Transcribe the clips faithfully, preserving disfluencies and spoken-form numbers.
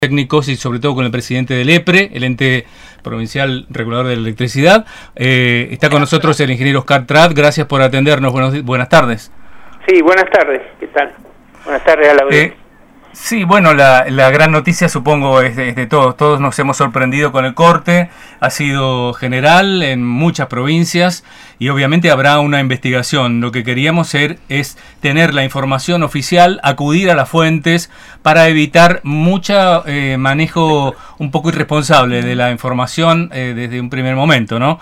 técnicos y sobre todo con el presidente del EPRE, el ente provincial regulador de la electricidad. Eh, está con nosotros el ingeniero Oscar Trat. Gracias por atendernos. Buenos, buenas tardes. Sí, buenas tardes. ¿Qué tal? Buenas tardes a la audiencia. Eh, sí, bueno, la, la gran noticia supongo es de, es de todos. Todos nos hemos sorprendido con el corte. Ha sido general en muchas provincias y obviamente habrá una investigación. Lo que queríamos hacer es tener la información oficial, acudir a las fuentes para evitar mucho eh, manejo un poco irresponsable de la información eh, desde un primer momento, ¿no?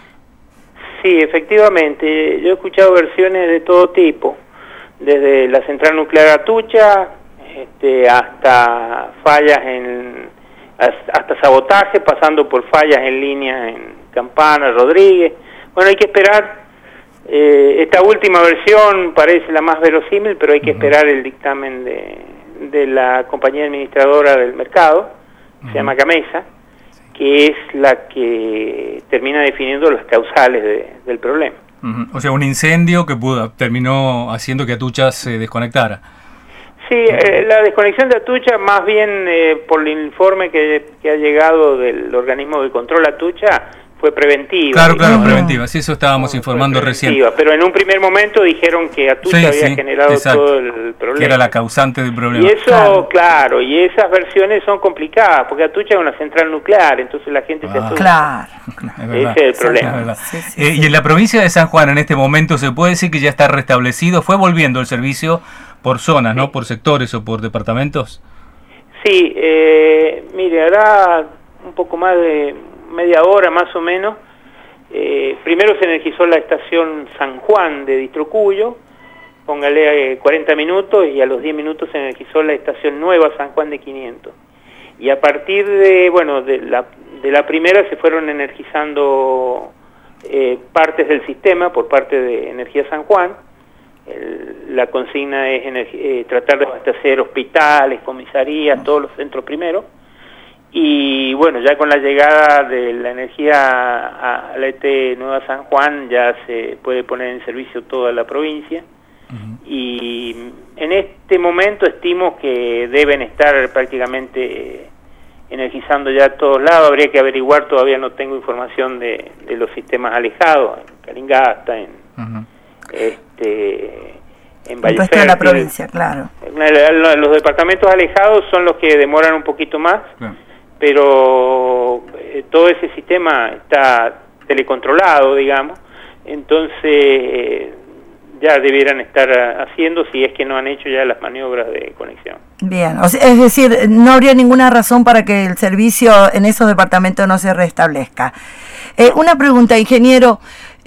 Sí, efectivamente. Yo he escuchado versiones de todo tipo, desde la central nuclear Atucha este, hasta fallas en hasta sabotaje, pasando por fallas en línea en Campana, Rodríguez. Bueno, hay que esperar. Eh, esta última versión parece la más verosímil, pero hay que uh-huh. esperar el dictamen de, de la compañía administradora del mercado, uh-huh. se llama Gamesa, que es la que termina definiendo las causales de, del problema. Uh-huh. O sea, un incendio que pudo, terminó haciendo que Atucha se desconectara. Sí, eh, la desconexión de Atucha, más bien eh, por el informe que, que ha llegado del organismo de control Atucha, fue preventiva. Claro, claro, preventiva, sí, eso estábamos no, informando recién. Pero en un primer momento dijeron que Atucha sí, había sí, generado exacto. todo el problema. Que era la causante del problema. Y eso, claro. claro, y esas versiones son complicadas, porque Atucha es una central nuclear, entonces la gente ah, se asusta. Claro, es verdad, ese es el problema. Es sí, sí, eh, sí. Y en la provincia de San Juan, en este momento, ¿se puede decir que ya está restablecido? ¿Fue volviendo el servicio por zonas, sí. no? ¿Por sectores o por departamentos? Sí, eh, mire, hará un poco más de media hora más o menos. Eh, primero se energizó la estación San Juan de Distrucuyo, póngale eh, cuarenta minutos, y a los diez minutos se energizó la estación nueva San Juan de quinientos. Y a partir de, bueno, de la, de la primera se fueron energizando eh, partes del sistema por parte de Energía San Juan. El, la consigna es eh, tratar de abastecer hospitales, comisarías, todos los centros primero. Y bueno, ya con la llegada de la energía a la E T Nueva San Juan ya se puede poner en servicio toda la provincia. Uh-huh. Y en este momento estimo que deben estar prácticamente energizando ya a todos lados. Habría que averiguar, todavía no tengo información de, de los sistemas alejados, en Calingasta, en... Uh-huh. Este, en Valle el resto de la provincia, claro. Los departamentos alejados son los que demoran un poquito más, claro. pero eh, todo ese sistema está telecontrolado, digamos, entonces eh, ya debieran estar haciendo, si es que no han hecho ya las maniobras de conexión. Bien, o sea, es decir, no habría ninguna razón para que el servicio en esos departamentos no se restablezca. Eh, una pregunta, ingeniero.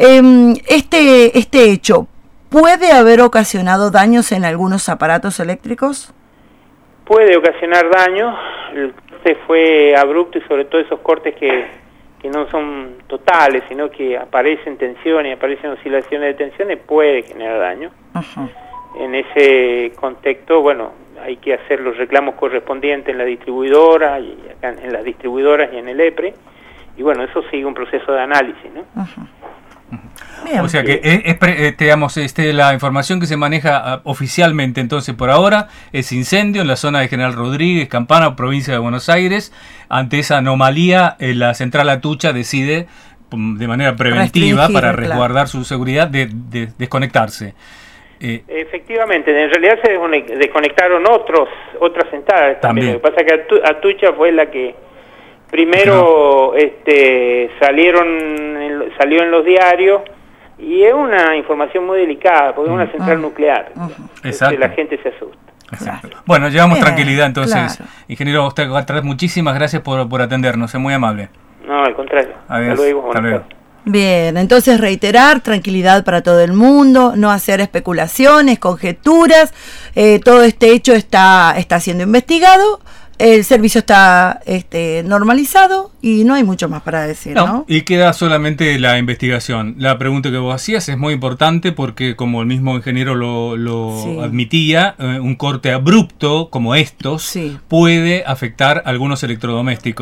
Este, este hecho, ¿puede haber ocasionado daños en algunos aparatos eléctricos? Puede ocasionar daños. El corte fue abrupto y sobre todo esos cortes que, que no son totales, sino que aparecen tensiones, aparecen oscilaciones de tensiones, puede generar daño. Uh-huh. En ese contexto, bueno, hay que hacer los reclamos correspondientes en la distribuidora, y acá en las distribuidoras y en el EPRE, y bueno, eso sigue un proceso de análisis, ¿no? Uh-huh. Bien. O sea que es, es, es, digamos, este, la información que se maneja uh, oficialmente entonces por ahora es incendio en la zona de General Rodríguez, Campana, provincia de Buenos Aires. Ante esa anomalía, eh, la central Atucha decide de manera preventiva para resguardar claro. su seguridad de, de desconectarse. Eh, Efectivamente, en realidad se desconectaron otros otras centrales también. también. Lo que pasa es que Atucha fue la que primero no. este, salieron salió en los diarios, y es una información muy delicada porque es una central uh, nuclear. Uh, Exacto. La gente se asusta. Exacto. Bueno, llevamos Bien, tranquilidad entonces. Claro. Ingeniero Oscar Trat, muchísimas gracias por, por atendernos, es muy amable. No, al contrario. Adiós. Hasta luego. Hasta luego. Bien, entonces reiterar, tranquilidad para todo el mundo, no hacer especulaciones, conjeturas, eh, todo este hecho está, está siendo investigado. El servicio está este, normalizado y no hay mucho más para decir, ¿no? ¿no? Y queda solamente la investigación. La pregunta que vos hacías es muy importante porque, como el mismo ingeniero lo, lo sí. admitía, eh, un corte abrupto como estos sí. puede afectar a algunos electrodomésticos.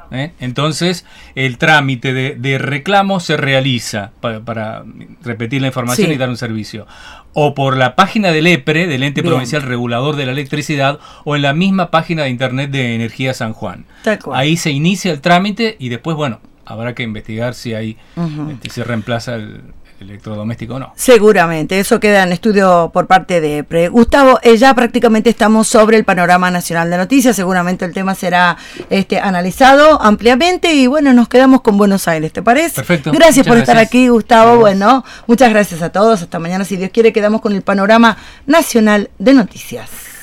¿eh? Entonces, el trámite de, de reclamo se realiza, para, para repetir la información Sí. y dar un servicio, o por la página del EPRE, del Ente Bien. Provincial Regulador de la Electricidad, o en la misma página de internet de Energía San Juan. Tal cual. Ahí se inicia el trámite y después, bueno, habrá que investigar si ahí Ujú. este, se reemplaza el electrodoméstico o no. Seguramente, eso queda en estudio por parte de EPRE. Gustavo, eh, ya prácticamente estamos sobre el panorama nacional de noticias, seguramente el tema será este, analizado ampliamente y bueno, nos quedamos con Buenos Aires, ¿te parece? Perfecto. Gracias Muchas por estar gracias. aquí, Gustavo. Gracias. Bueno, muchas gracias a todos, hasta mañana si Dios quiere, quedamos con el panorama nacional de noticias.